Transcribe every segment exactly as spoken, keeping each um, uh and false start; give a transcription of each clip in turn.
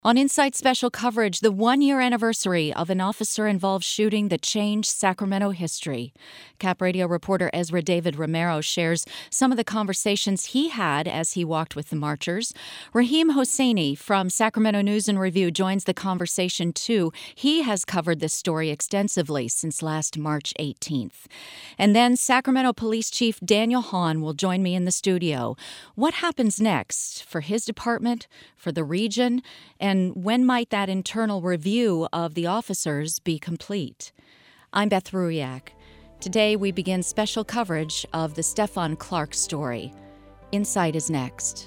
On Inside Special coverage, the one-year anniversary of an officer-involved shooting that changed Sacramento history. Cap Radio reporter Ezra David Romero shares some of the conversations he had as he walked with the marchers. Raheem Hosseini from Sacramento News and Review joins the conversation, too. He has covered this story extensively since last March eighteenth. And then Sacramento Police Chief Daniel Hahn will join me in the studio. What happens next for his department, for the region, and And when might that internal review of the officers be complete? I'm Beth Ruiak. Today we begin special coverage of the Stephon Clark story. Insight is next.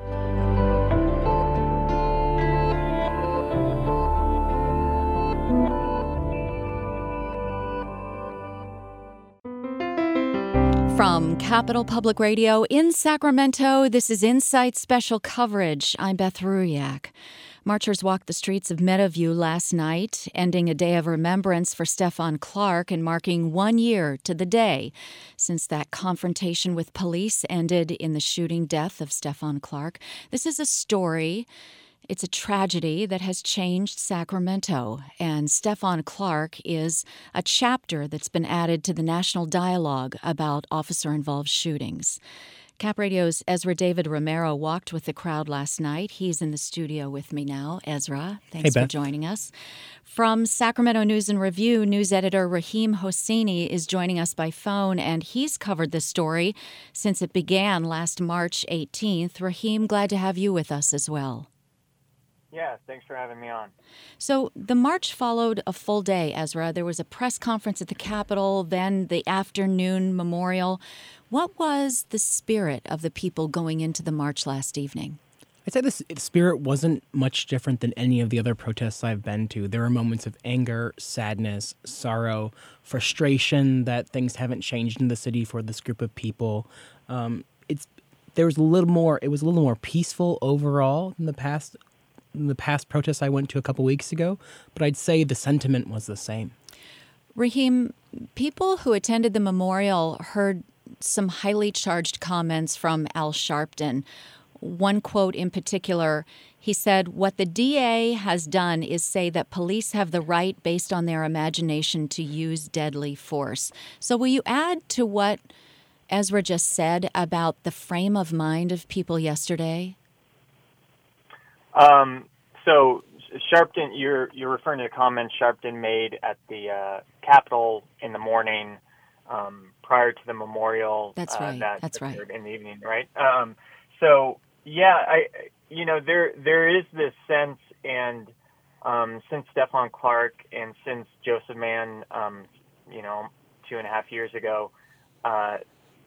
From Capital Public Radio in Sacramento, this is Insight Special Coverage. I'm Beth Ruiak. Marchers walked the streets of Meadowview last night, ending a day of remembrance for Stephon Clark and marking one year to the day since that confrontation with police ended in the shooting death of Stephon Clark. This is a story. It's a tragedy that has changed Sacramento, and Stephon Clark is a chapter that's been added to the national dialogue about officer-involved shootings. Cap Radio's Ezra David Romero walked with the crowd last night. He's in the studio with me now. Ezra, thanks hey, for joining us. From Sacramento News and Review, news editor Raheem Hosseini is joining us by phone, and he's covered the story since it began last March eighteenth. Raheem, glad to have you with us as well. Yeah, thanks for having me on. So the march followed a full day, Ezra. There was a press conference at the Capitol, then the afternoon memorial. What was the spirit of the people going into the march last evening? I'd say the spirit wasn't much different than any of the other protests I've been to. There were moments of anger, sadness, sorrow, frustration that things haven't changed in the city for this group of people. Um, it's there was a little more. It was a little more peaceful overall than the past. The past protests I went to a couple weeks ago, but I'd say the sentiment was the same. Raheem, people who attended the memorial heard some highly charged comments from Al Sharpton. One quote in particular, he said, "What the D A has done is say that police have the right, based on their imagination, to use deadly force." So will you add to what Ezra just said about the frame of mind of people yesterday? Um, so Sharpton, you're you're referring to the comments Sharpton made at the uh, Capitol in the morning um, prior to the memorial. That's uh, right. That That's right. In the evening, right? Um, so yeah, I you know there there is this sense, and um, since Stephon Clark and since Joseph Mann, um, you know, two and a half years ago, uh,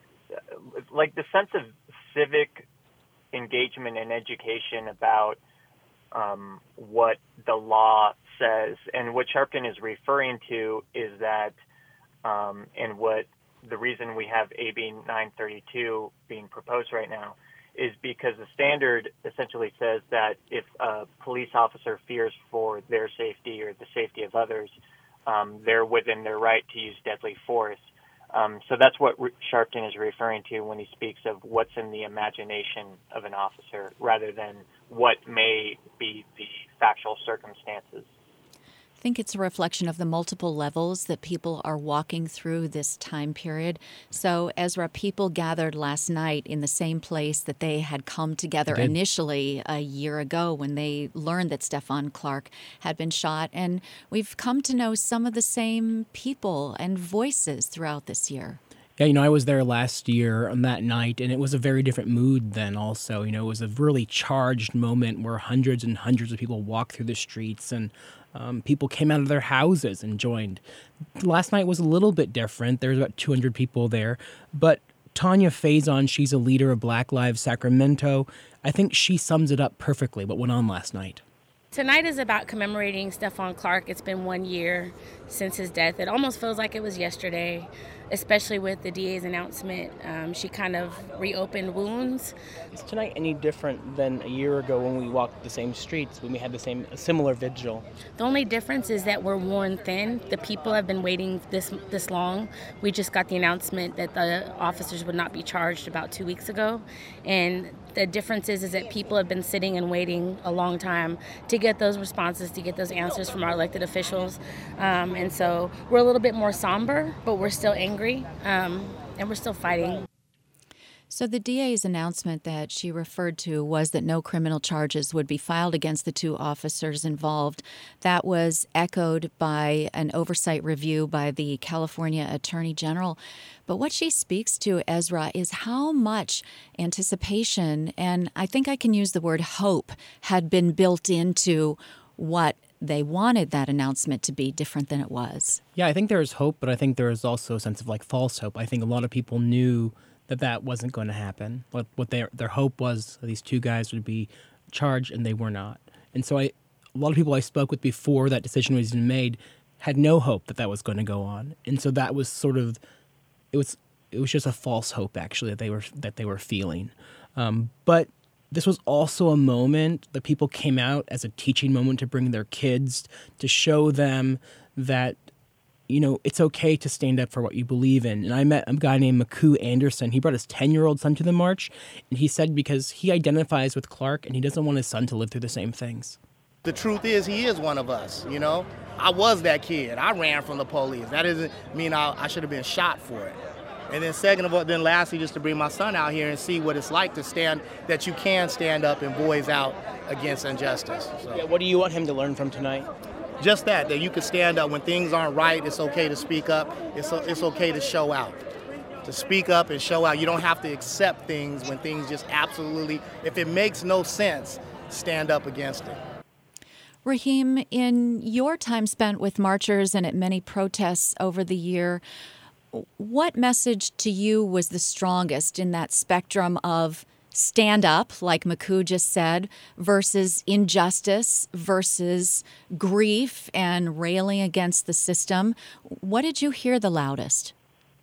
like the sense of civic engagement and education about Um, what the law says. And what Sharpton is referring to is that, um, and what the reason we have A B nine thirty-two being proposed right now is because the standard essentially says that if a police officer fears for their safety or the safety of others, um, they're within their right to use deadly force. Um, so that's what Re- Sharpton is referring to when he speaks of what's in the imagination of an officer rather than what may be the factual circumstances. I think it's a reflection of the multiple levels that people are walking through this time period. So, Ezra, people gathered last night in the same place that they had come together initially a year ago when they learned that Stephon Clark had been shot. And we've come to know some of the same people and voices throughout this year. Yeah, you know, I was there last year on that night, and it was a very different mood then also. You know, it was a really charged moment where hundreds and hundreds of people walked through the streets, and um, people came out of their houses and joined. Last night was a little bit different. There was about two hundred people there, but Tanya Faison, she's a leader of Black Lives Sacramento. I think she sums it up perfectly, what went on last night. Tonight is about commemorating Stephon Clark. It's been one year since his death. It almost feels like it was yesterday, especially with the D A's announcement. Um, she kind of reopened wounds. Is tonight any different than a year ago when we walked the same streets, when we had the same a similar vigil? The only difference is that we're worn thin. The people have been waiting this this long. We just got the announcement that the officers would not be charged about two weeks ago. And The difference is, is that people have been sitting and waiting a long time to get those responses, to get those answers from our elected officials. Um, and so we're a little bit more somber, but we're still angry, um, and we're still fighting. So the D A's announcement that she referred to was that no criminal charges would be filed against the two officers involved. That was echoed by an oversight review by the California Attorney General. But what she speaks to, Ezra, is how much anticipation, and I think I can use the word hope, had been built into what they wanted that announcement to be different than it was. Yeah, I think there is hope, but I think there is also a sense of like false hope. I think a lot of people knew that that wasn't going to happen. What what their their hope was that these two guys would be charged, and they were not. And so I, a lot of people I spoke with before that decision was even made had no hope that that was going to go on. And so that was sort of, it was it was just a false hope actually that they were that they were feeling. Um, but this was also a moment that people came out as a teaching moment to bring their kids, to show them that, you know, it's okay to stand up for what you believe in. And I met a guy named Maku Anderson. He brought his ten-year-old son to the march, and he said because he identifies with Clark and he doesn't want his son to live through the same things. The truth is he is one of us, you know. I was that kid. I ran from the police. That doesn't mean I, I should have been shot for it. And then second of all, then lastly, just to bring my son out here and see what it's like to stand, that you can stand up and voice out against injustice. So. Yeah, what do you want him to learn from tonight? Just that, that you can stand up when things aren't right. It's okay to speak up. It's it's okay to show out, to speak up and show out. You don't have to accept things when things just absolutely, if it makes no sense, stand up against it. Raheem, in your time spent with marchers and at many protests over the year, what message to you was the strongest in that spectrum of stand up, like Maku just said, versus injustice, versus grief and railing against the system? What did you hear the loudest?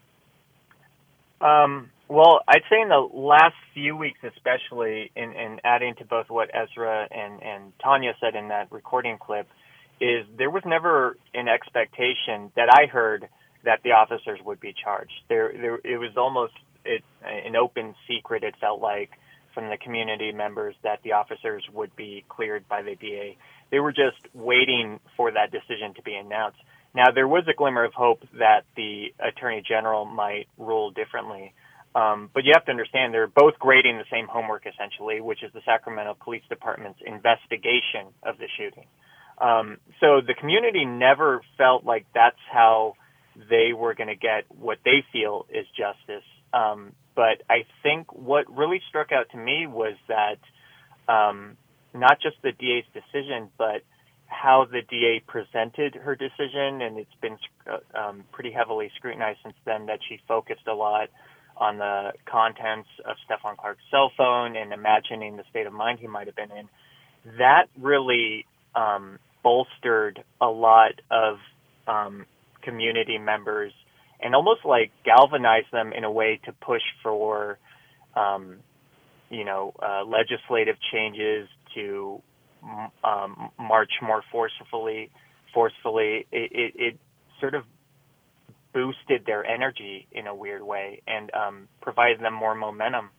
Um, well, I'd say in the last few weeks, especially, in, in adding to both what Ezra and, and Tanya said in that recording clip, is there was never an expectation that I heard that the officers would be charged. There, there it was almost it, an open secret, it felt like, from the community members that the officers would be cleared by the D A. They were just waiting for that decision to be announced. Now, there was a glimmer of hope that the Attorney General might rule differently. Um, but you have to understand they're both grading the same homework, essentially, which is the Sacramento Police Department's investigation of the shooting. Um, so the community never felt like that's how they were going to get what they feel is justice. Um, but I think what really struck out to me was that um, not just the D A's decision, but how the D A presented her decision, and it's been uh, um, pretty heavily scrutinized since then, that she focused a lot on the contents of Stephon Clark's cell phone and imagining the state of mind he might have been in. That really um, bolstered a lot of um, community members and almost like galvanized them in a way to push for, um, you know, uh, legislative changes to um, march more forcefully. Forcefully, it, it, it sort of boosted their energy in a weird way and um, provided them more momentum.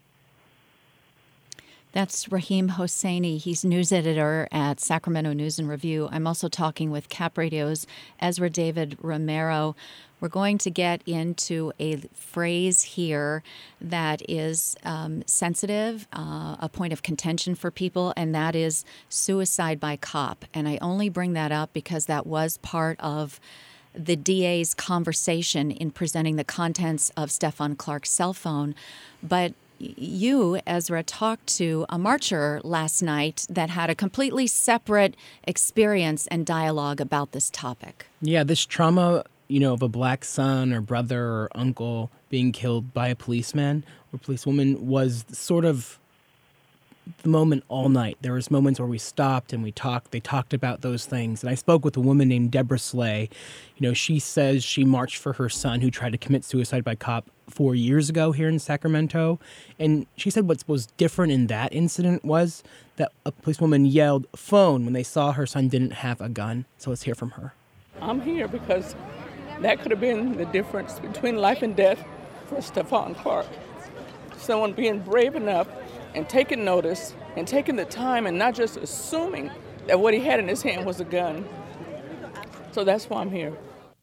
That's Raheem Hosseini. He's news editor at Sacramento News and Review. I'm also talking with Cap Radio's Ezra David Romero. We're going to get into a phrase here that is um, sensitive, uh, a point of contention for people, and that is suicide by cop. And I only bring that up because that was part of the D A's conversation in presenting the contents of Stephon Clark's cell phone. But you, Ezra, talked to a marcher last night that had a completely separate experience and dialogue about this topic. Yeah, this trauma, you know, of a black son or brother or uncle being killed by a policeman or policewoman was sort of the moment all night. There was moments where we stopped and we talked. They talked about those things. And I spoke with a woman named Deborah Slay. You know, she says she marched for her son who tried to commit suicide by cop four years ago here in Sacramento. And she said what was different in that incident was that a policewoman yelled phone when they saw her son didn't have a gun. So let's hear from her. I'm here because that could have been the difference between life and death for Stephon Clark. Someone being brave enough and taking notice and taking the time and not just assuming that what he had in his hand was a gun. So that's why I'm here.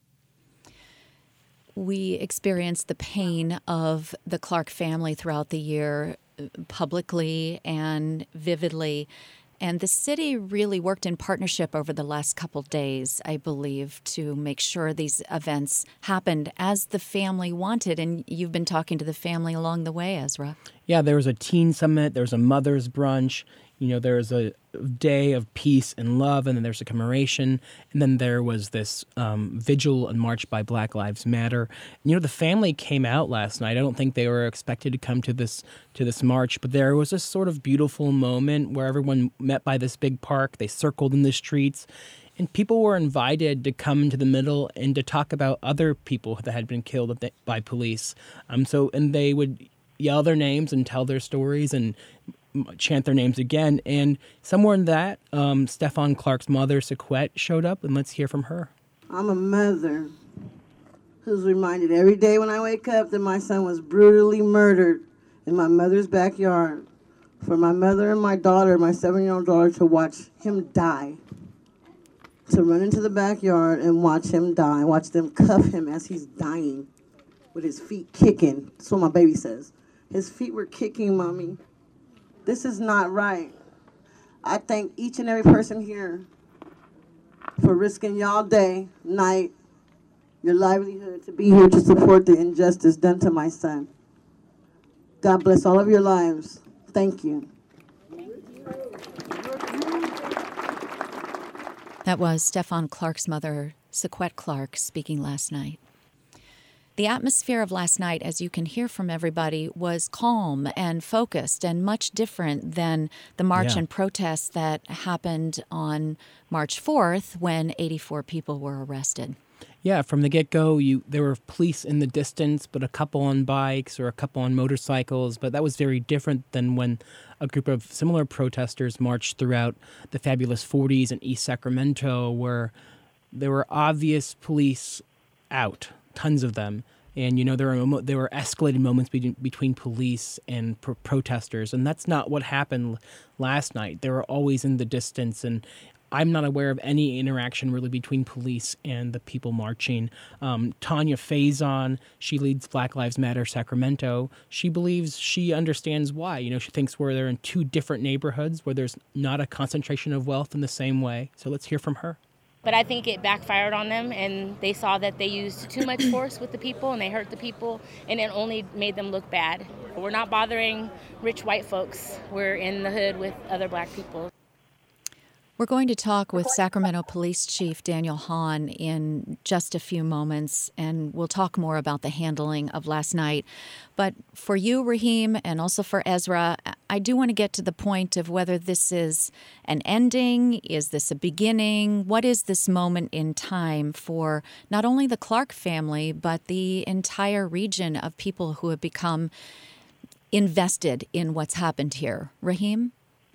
We experienced the pain of the Clark family throughout the year, publicly and vividly. And the city really worked in partnership over the last couple days, I believe, to make sure these events happened as the family wanted. And you've been talking to the family along the way, Ezra. Yeah, there was a teen summit, there was a mother's brunch, you know, there was a day of peace and love, and then there's a commemoration, and then there was this um, vigil and march by Black Lives Matter. You know, the family came out last night. I don't think they were expected to come to this to this march, but there was this sort of beautiful moment where everyone met by this big park. They circled in the streets, and people were invited to come into the middle and to talk about other people that had been killed by police. Um, so, and they would yell their names and tell their stories and chant their names again. And somewhere in that, um, Stephon Clark's mother, Sequette, showed up, and let's hear from her. I'm a mother who's reminded every day when I wake up that my son was brutally murdered in my mother's backyard. For my mother and my daughter, my seven-year-old daughter, to watch him die. To run into the backyard and watch him die. Watch them cuff him as he's dying with his feet kicking. That's what my baby says. His feet were kicking, Mommy. This is not right. I thank each and every person here for risking y'all day, night, your livelihood to be here to support the injustice done to my son. God bless all of your lives. Thank you. That was Stephon Clark's mother, Sequette Clark, speaking last night. The atmosphere of last night, as you can hear from everybody, was calm and focused and much different than the march Yeah. and protests that happened on March fourth when eighty-four people were arrested. Yeah, from the get-go, you there were police in the distance, but a couple on bikes or a couple on motorcycles. But that was very different than when a group of similar protesters marched throughout the fabulous forties in East Sacramento, where there were obvious police out, tons of them. And, you know, there were there were escalated moments between, between police and pro- protesters. And that's not what happened last night. They were always in the distance. And I'm not aware of any interaction really between police and the people marching. Um, Tanya Faison, she leads Black Lives Matter Sacramento. She believes she understands why. You know, she thinks we're there in two different neighborhoods where there's not a concentration of wealth in the same way. So let's hear from her. But I think it backfired on them, and they saw that they used too much force with the people, and they hurt the people, and it only made them look bad. We're not bothering rich white folks. We're in the hood with other black people. We're going to talk with Sacramento Police Chief Daniel Hahn in just a few moments, and we'll talk more about the handling of last night. But for you, Raheem, and also for Ezra, I do want to get to the point of whether this is an ending, is this a beginning? What is this moment in time for not only the Clark family, but the entire region of people who have become invested in what's happened here? Raheem?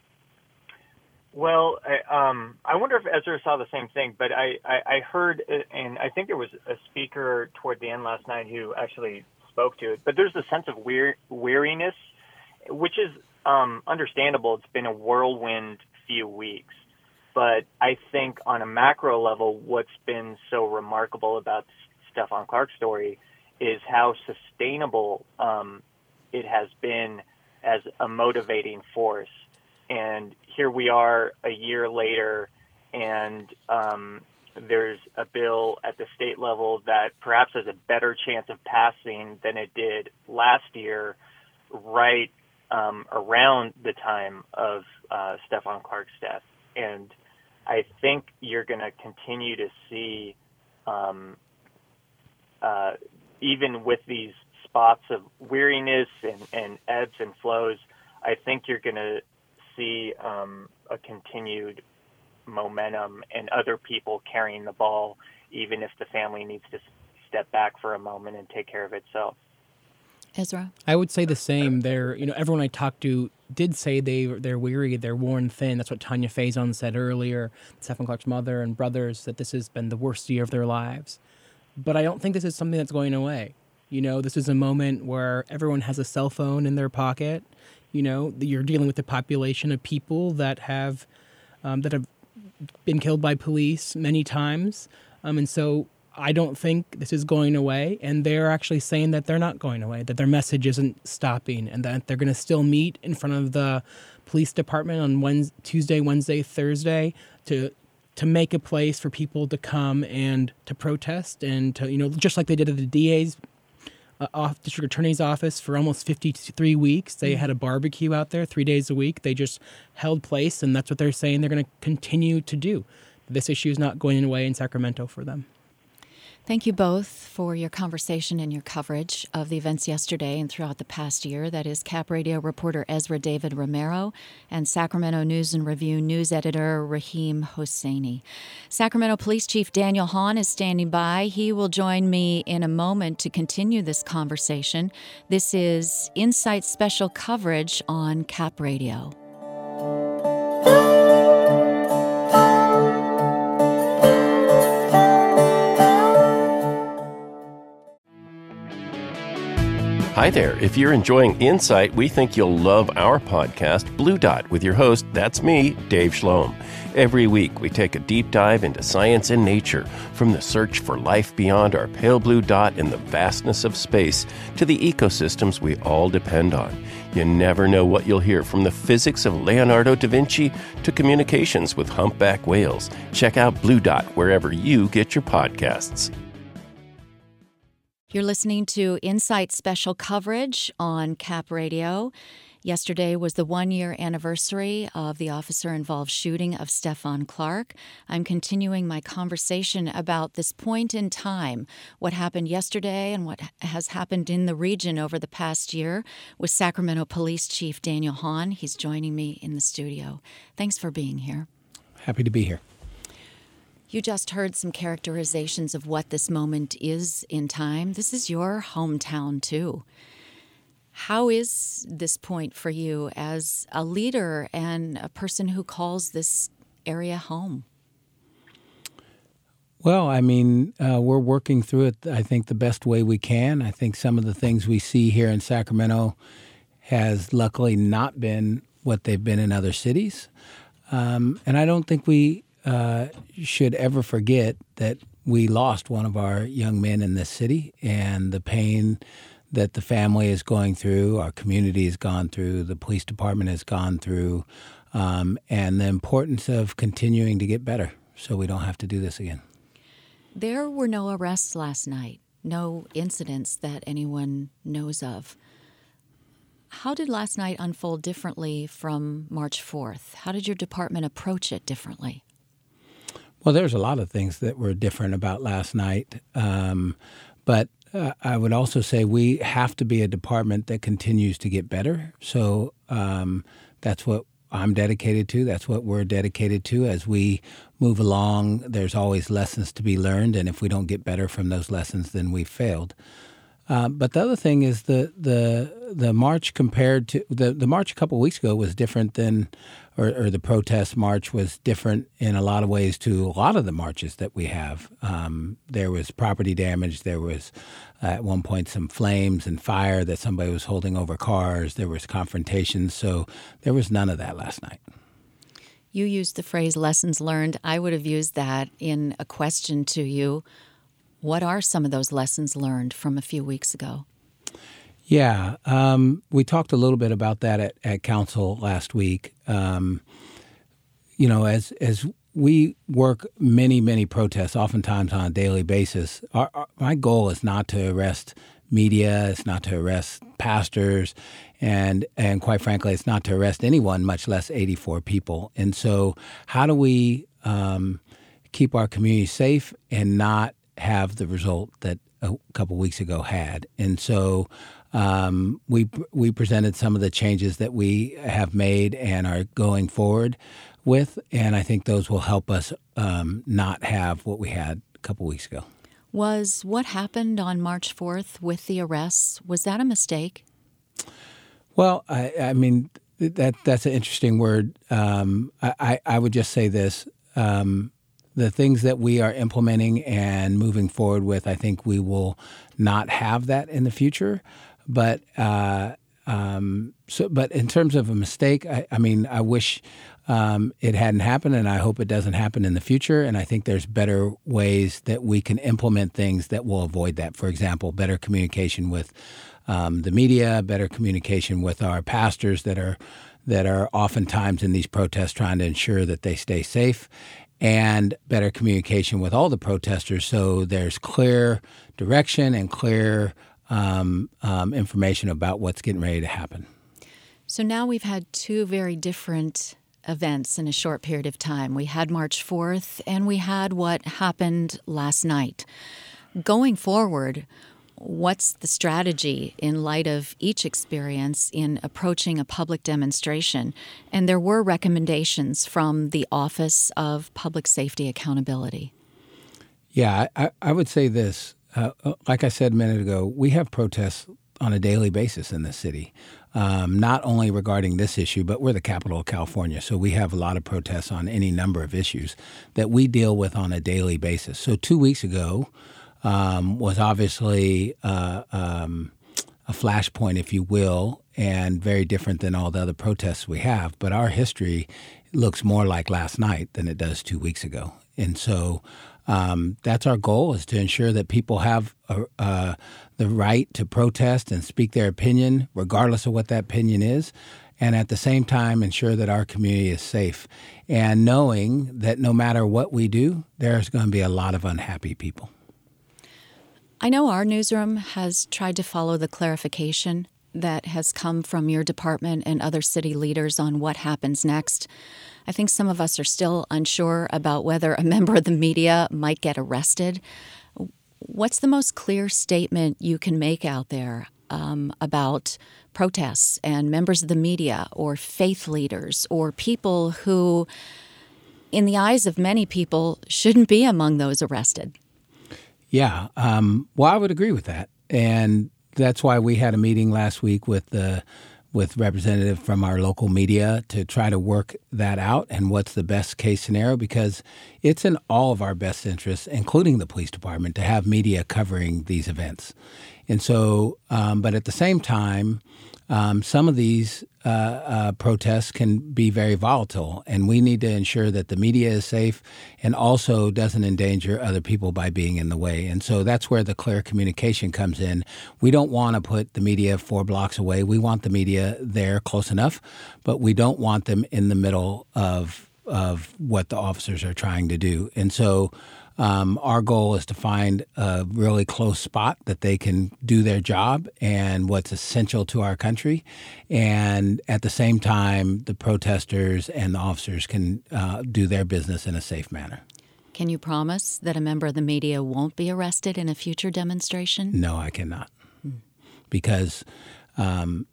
Well, I, um, I wonder if Ezra saw the same thing, but I, I, I heard, and I think there was a speaker toward the end last night who actually spoke to it, but there's a sense of wear, weariness, which is um, understandable. It's been a whirlwind few weeks. But I think on a macro level, what's been so remarkable about Stephon Clark's story is how sustainable um, it has been as a motivating force. And here we are a year later, and um, there's a bill at the state level that perhaps has a better chance of passing than it did last year, right um, around the time of uh, Stephon Clark's death. And I think you're going to continue to see, um, uh, even with these spots of weariness and, and ebbs and flows, I think you're going to see um, a continued momentum and other people carrying the ball, even if the family needs to step back for a moment and take care of itself. Ezra? I would say the same. They're, you know, everyone I talked to did say they, they're weary, they're worn thin. That's what Tanya Faison said earlier, Stephon Clark's mother and brothers, that this has been the worst year of their lives. But I don't think this is something that's going away. You know, this is a moment where everyone has a cell phone in their pocket. You know, you're dealing with a population of people that have um, that have been killed by police many times, um, and so I don't think this is going away. And they're actually saying that they're not going away, that their message isn't stopping, and that they're going to still meet in front of the police department on Wednesday, Tuesday, Wednesday, Thursday to to make a place for people to come and to protest and to, you know, just like they did at the D A's uh, off district attorney's office for almost fifty-three weeks. They had a barbecue out there three days a week. They just held place, and that's what they're saying they're going to continue to do. This issue is not going away in Sacramento for them. Thank you both for your conversation and your coverage of the events yesterday and throughout the past year. That is Cap Radio reporter Ezra David Romero and Sacramento News and Review news editor Rahim Hosseini. Sacramento Police Chief Daniel Hahn is standing by. He will join me in a moment to continue this conversation. This is Insight Special coverage on Cap Radio. Hi there. If you're enjoying Insight, we think you'll love our podcast, Blue Dot, with your host, that's me, Dave Schlom. Every week, we take a deep dive into science and nature, from the search for life beyond our pale blue dot in the vastness of space to the ecosystems we all depend on. You never know what you'll hear, from the physics of Leonardo da Vinci to communications with humpback whales. Check out Blue Dot wherever you get your podcasts. You're listening to Insight Special coverage on Cap Radio. Yesterday was the one-year anniversary of the officer-involved shooting of Stephon Clark. I'm continuing my conversation about this point in time, what happened yesterday and what has happened in the region over the past year, with Sacramento Police Chief Daniel Hahn. He's joining me in the studio. Thanks for being here. Happy to be here. You just heard some characterizations of what this moment is in time. This is your hometown, too. How is this point for you as a leader and a person who calls this area home? Well, I mean, uh, we're working through it, I think, the best way we can. I think some of the things we see here in Sacramento has luckily not been what they've been in other cities. Um, and I don't think we uh, should ever forget that we lost one of our young men in this city, and the pain that the family is going through, our community has gone through, the police department has gone through, um, and the importance of continuing to get better so we don't have to do this again. There were no arrests last night, no incidents that anyone knows of. How did last night unfold differently from March fourth? How did your department approach it differently? Well, there's a lot of things that were different about last night, um, but uh, I would also say we have to be a department that continues to get better. So um, that's what I'm dedicated to. That's what we're dedicated to. As we move along, there's always lessons to be learned, and if we don't get better from those lessons, then we've failed. Uh, but the other thing is the the the march compared to the, the march a couple of weeks ago was different than, or, or the protest march was different in a lot of ways to a lot of the marches that we have. Um, there was property damage. There was uh, at one point some flames and fire that somebody was holding over cars. There was confrontations. So there was none of that last night. You used the phrase lessons learned. I would have used that in a question to you. What are some of those lessons learned from a few weeks ago? Yeah, um, we talked a little bit about that at, at council last week. Um, you know, as as we work many, many protests, oftentimes on a daily basis, our, our, my goal is not to arrest media, it's not to arrest pastors, and and quite frankly, it's not to arrest anyone, much less eighty-four people. And so how do we um, keep our community safe and not have the result that a couple weeks ago had? And so um, we we presented some of the changes that we have made and are going forward with, and I think those will help us um, not have what we had a couple weeks ago. Was what happened on March fourth with the arrests, was that a mistake? Well, I, I mean, that that's an interesting word. Um, I, I, I would just say this. Um, The things that we are implementing and moving forward with, I think we will not have that in the future. But uh, um, so, but in terms of a mistake, I, I mean, I wish um, it hadn't happened, and I hope it doesn't happen in the future. And I think there's better ways that we can implement things that will avoid that. For example, better communication with um, the media, better communication with our pastors that are that are oftentimes in these protests trying to ensure that they stay safe, and better communication with all the protesters so there's clear direction and clear um, um, information about what's getting ready to happen. So now we've had two very different events in a short period of time. We had March fourth, and we had what happened last night. Going forward, what's the strategy in light of each experience in approaching a public demonstration? And there were recommendations from the Office of Public Safety Accountability. Yeah, I, I would say this. Uh, like I said a minute ago, we have protests on a daily basis in this city, um, not only regarding this issue, but we're the capital of California. So we have a lot of protests on any number of issues that we deal with on a daily basis. So two weeks ago, Um, was obviously uh, um, a flashpoint, if you will, and very different than all the other protests we have. But our history looks more like last night than it does two weeks ago. And so um, that's our goal, is to ensure that people have a, uh, the right to protest and speak their opinion, regardless of what that opinion is, and at the same time ensure that our community is safe. And knowing that no matter what we do, there's going to be a lot of unhappy people. I know our newsroom has tried to follow the clarification that has come from your department and other city leaders on what happens next. I think some of us are still unsure about whether a member of the media might get arrested. What's the most clear statement you can make out there um, about protests and members of the media or faith leaders or people who, in the eyes of many people, shouldn't be among those arrested? Yeah, um, well, I would agree with that, and that's why we had a meeting last week with the with representative from our local media to try to work that out and what's the best case scenario, because it's in all of our best interests, including the police department, to have media covering these events. And so, um, but at the same time, um, some of these uh, uh, protests can be very volatile, and we need to ensure that the media is safe and also doesn't endanger other people by being in the way. And so that's where the clear communication comes in. We don't want to put the media four blocks away. We want the media there close enough, but we don't want them in the middle of of what the officers are trying to do. And so Um, our goal is to find a really close spot that they can do their job and what's essential to our country. And at the same time, the protesters and the officers can uh, do their business in a safe manner. Can you promise that a member of the media won't be arrested in a future demonstration? No, I cannot. Hmm. Because um,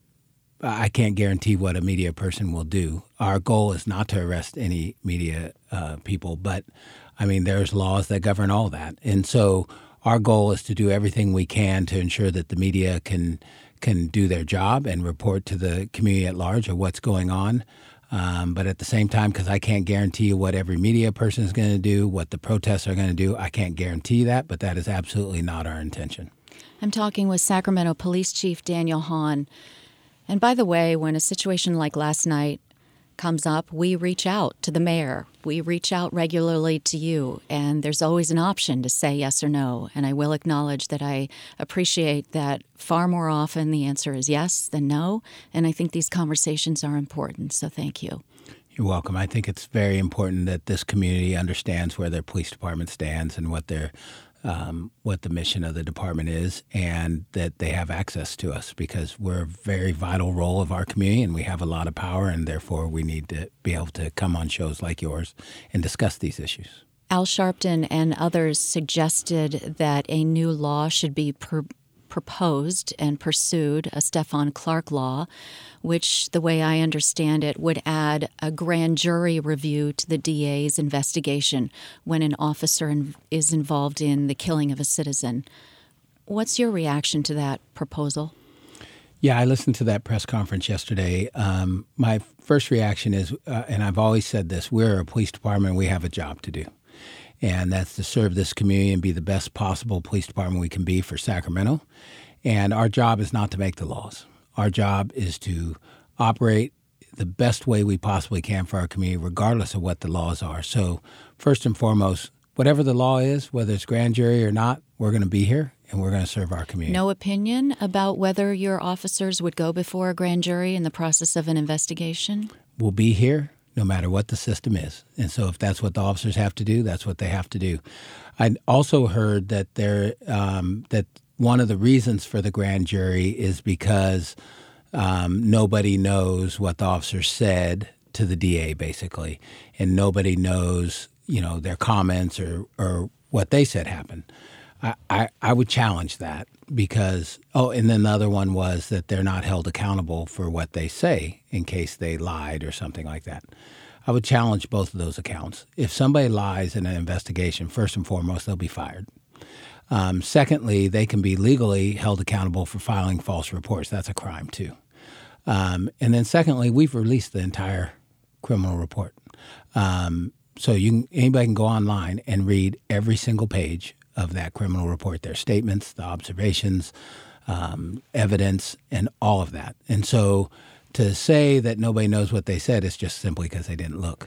I can't guarantee what a media person will do. Our goal is not to arrest any media uh, people, but I mean, there's laws that govern all that. And so our goal is to do everything we can to ensure that the media can can do their job and report to the community at large of what's going on. Um, but at the same time, because I can't guarantee you what every media person is going to do, what the protests are going to do, I can't guarantee that, but that is absolutely not our intention. I'm talking with Sacramento Police Chief Daniel Hahn. And by the way, when a situation like last night comes up, we reach out to the mayor. We reach out regularly to you, and there's always an option to say yes or no. And I will acknowledge that I appreciate that far more often the answer is yes than no, and I think these conversations are important, so thank you. You're welcome. I think it's very important that this community understands where their police department stands and what their Um, what the mission of the department is, and that they have access to us, because we're a very vital role of our community and we have a lot of power, and therefore we need to be able to come on shows like yours and discuss these issues. Al Sharpton and others suggested that a new law should be pr- proposed and pursued, a Stephon Clark law, which, the way I understand it, would add a grand jury review to the D A's investigation when an officer in, is involved in the killing of a citizen. What's your reaction to that proposal? Yeah, I listened to that press conference yesterday. Um, my first reaction is, uh, and I've always said this, we're a police department, we have a job to do. And that's to serve this community and be the best possible police department we can be for Sacramento. And our job is not to make the laws. Our job is to operate the best way we possibly can for our community, regardless of what the laws are. So first and foremost, whatever the law is, whether it's grand jury or not, we're going to be here and we're going to serve our community. No opinion about whether your officers would go before a grand jury in the process of an investigation? We'll be here no matter what the system is. And so if that's what the officers have to do, that's what they have to do. I also heard that there um, that one of the reasons for the grand jury is because um, nobody knows what the officer said to the D A, basically, and nobody knows, you know, their comments or, or what they said happened. I, I, I would challenge that because, oh, and then the other one was that they're not held accountable for what they say in case they lied or something like that. I would challenge both of those accounts. If somebody lies in an investigation, first and foremost, they'll be fired. Um, secondly, they can be legally held accountable for filing false reports. That's a crime, too. Um, and then secondly, we've released the entire criminal report. Um, so you can, anybody can go online and read every single page of that criminal report, their statements, the observations, um, evidence, and all of that. And so to say that nobody knows what they said is just simply because they didn't look.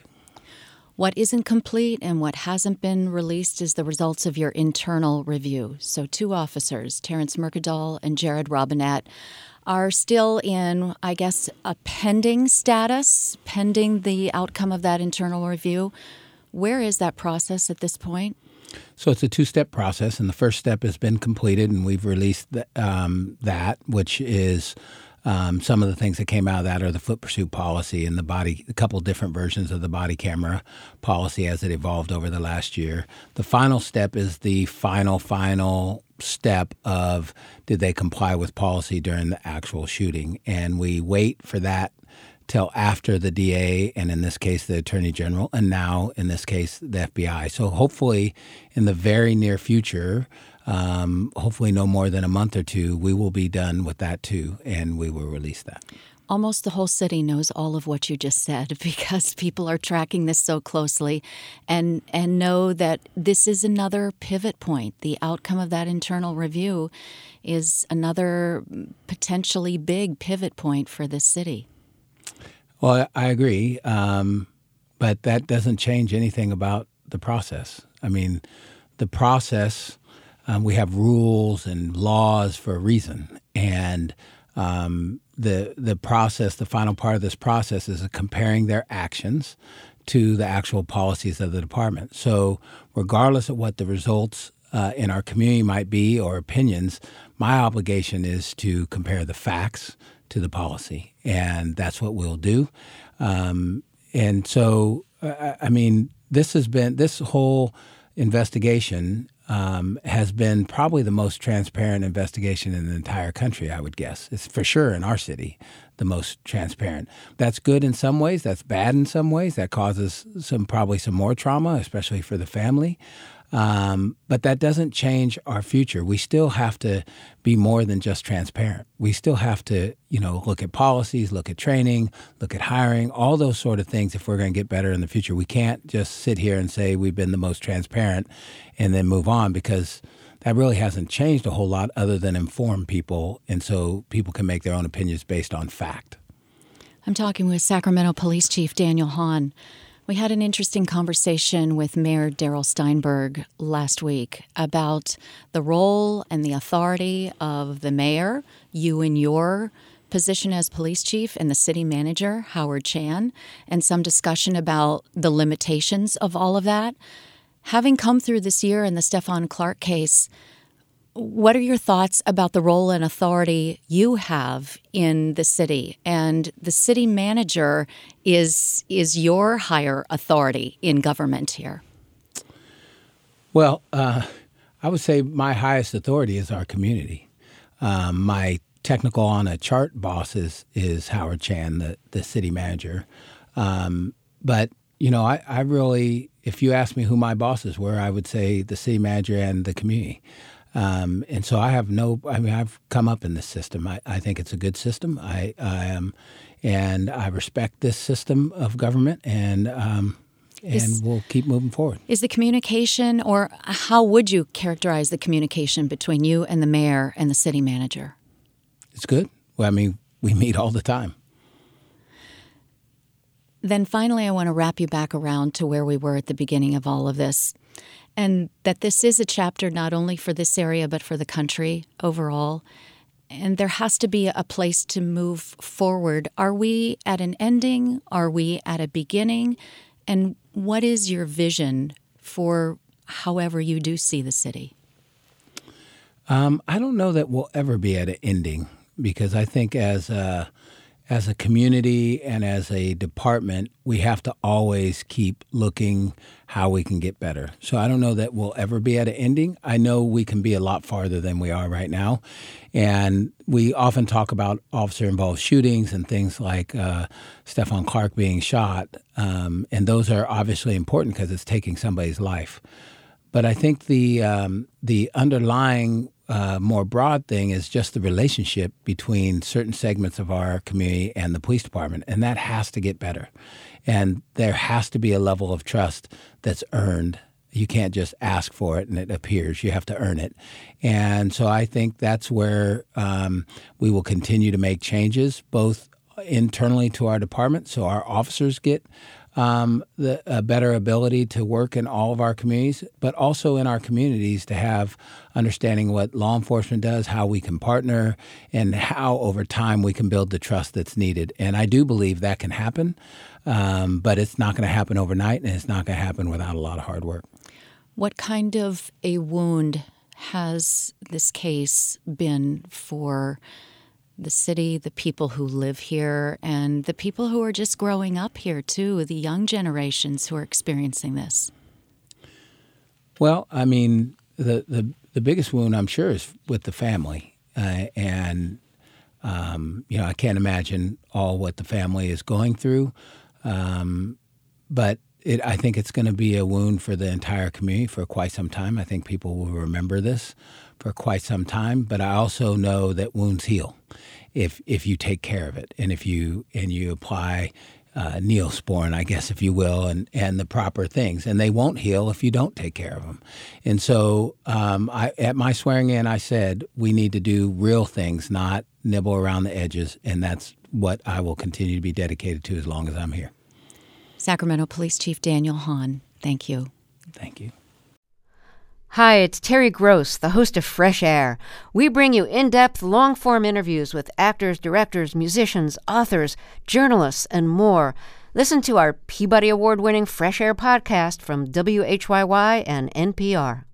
What isn't complete and what hasn't been released is the results of your internal review. So two officers, Terrence Mercadal and Jared Robinette, are still in, I guess, a pending status, pending the outcome of that internal review. Where is that process at this point? So it's a two-step process, and the first step has been completed, and we've released the, um, that, which is um, some of the things that came out of that are the foot pursuit policy and the body, a couple different versions of the body camera policy as it evolved over the last year. The final step is the final, final step of did they comply with policy during the actual shooting, and we wait for that till after the D A and in this case the Attorney General and now in this case the F B I. So hopefully in the very near future, um, hopefully no more than a month or two, we will be done with that too and we will release that. Almost the whole city knows all of what you just said because people are tracking this so closely and and know that this is another pivot point. The outcome of that internal review is another potentially big pivot point for this city. Well, I agree, um, but that doesn't change anything about the process. I mean, the process, um, we have rules and laws for a reason, and um, the the process, the final part of this process is comparing their actions to the actual policies of the department. So regardless of what the results uh, in our community might be or opinions, my obligation is to compare the facts to the policy, and that's what we'll do. Um, and so, uh, I mean, this has been, this whole investigation um, has been probably the most transparent investigation in the entire country, I would guess. It's for sure in our city, the most transparent. That's good in some ways, that's bad in some ways, that causes some probably some more trauma, especially for the family. Um, but that doesn't change our future. We still have to be more than just transparent. We still have to, you know, look at policies, look at training, look at hiring, all those sort of things if we're going to get better in the future. We can't just sit here and say we've been the most transparent and then move on because that really hasn't changed a whole lot other than inform people, and so people can make their own opinions based on fact. I'm talking with Sacramento Police Chief Daniel Hahn. We had an interesting conversation with Mayor Darrell Steinberg last week about the role and the authority of the mayor, you in your position as police chief, and the city manager, Howard Chan, and some discussion about the limitations of all of that. Having come through this year in the Stephon Clark case, what are your thoughts about the role and authority you have in the city? And the city manager is is your higher authority in government here. Well, uh, I would say my highest authority is our community. Um, my technical on a chart boss is, is Howard Chan, the, the city manager. Um, but, you know, I, I really, if you ask me who my bosses were, I would say the city manager and the community. Um, and so I have no, I mean, I've come up in this system. I, I think it's a good system. I, I am, and I respect this system of government, and um, and is, we'll keep moving forward. Is the communication, or how would you characterize the communication between you and the mayor and the city manager? It's good. Well, I mean, we meet all the time. Then finally, I want to wrap you back around to where we were at the beginning of all of this, and that this is a chapter not only for this area but for the country overall. And there has to be a place to move forward. Are we at an ending? Are we at a beginning? And what is your vision for however you do see the city? Um, I don't know that we'll ever be at an ending, because I think as a, as a community and as a department, we have to always keep looking how we can get better. So I don't know that we'll ever be at an ending. I know we can be a lot farther than we are right now. And we often talk about officer-involved shootings and things like uh, Stephon Clark being shot. Um, and those are obviously important because it's taking somebody's life. But I think the um, the underlying uh, more broad thing is just the relationship between certain segments of our community and the police department, and that has to get better. And there has to be a level of trust that's earned. You can't just ask for it and it appears. You have to earn it. And so I think that's where um, we will continue to make changes, both internally to our department, so our officers get Um, the, a better ability to work in all of our communities, but also in our communities to have understanding what law enforcement does, how we can partner, and how over time we can build the trust that's needed. And I do believe that can happen, um, but it's not going to happen overnight, and it's not going to happen without a lot of hard work. What kind of a wound has this case been for the city, the people who live here, and the people who are just growing up here, too, the young generations who are experiencing this? Well, I mean, the, the, the biggest wound, I'm sure, is with the family. Uh, and, um, you know, I can't imagine all what the family is going through. Um, but it, I think it's going to be a wound for the entire community for quite some time. I think people will remember this for quite some time. But I also know that wounds heal if if you take care of it, and if you and you apply uh, Neosporin, I guess, if you will, and, and the proper things. And they won't heal if you don't take care of them. And so um, I, at my swearing in, I said we need to do real things, not nibble around the edges. And that's what I will continue to be dedicated to as long as I'm here. Sacramento Police Chief Daniel Hahn, thank you. Thank you. Hi, it's Terry Gross, the host of Fresh Air. We bring you in-depth, long-form interviews with actors, directors, musicians, authors, journalists, and more. Listen to our Peabody Award-winning Fresh Air podcast from W H Y Y and N P R.